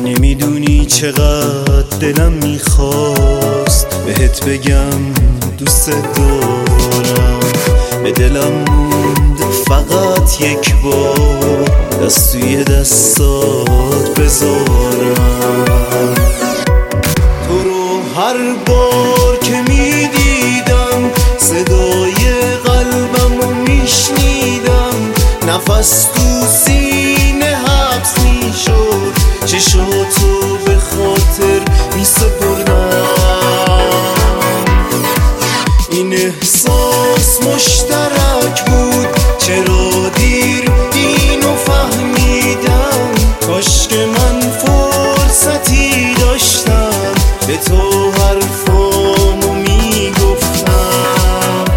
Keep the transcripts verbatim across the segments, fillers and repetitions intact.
نمیدونی چقدر دلم میخواست بهت بگم دوست دارم، به دلم موند فقط یک بار دست توی دستات بذارم. تو رو هر بار که میدیدم صدای قلبمو میشنیدم، نفس تو سینه حبس میشد، چشاتو به خاطر میسپردم. این احساس مشترک بود، چرا دیر اینو فهمیدم؟ کاش که من فرصتی داشتم به تو حرفامو میگفتم.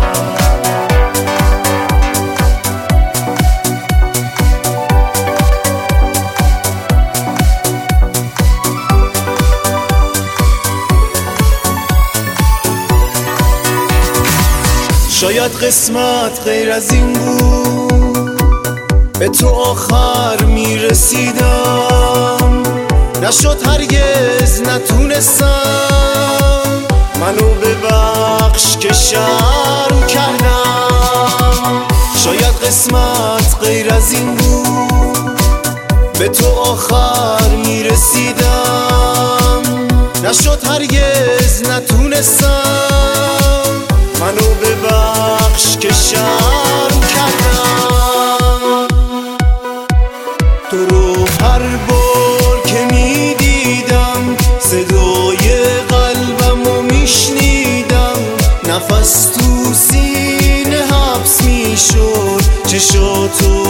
شاید قسمت غیر از این بود، به تو آخر میرسیدم، نشد هرگز نتونستم، منو ببخش که شرم کردم. شاید قسمت غیر از این بود، به تو آخر میرسیدم، نشد هرگز نتونستم، منو ببخش که شرم کردم. تو رو هر بار که میدیدم صدای قلبمو میشنیدم، نفس تو سینه حبس میشد، چشاتو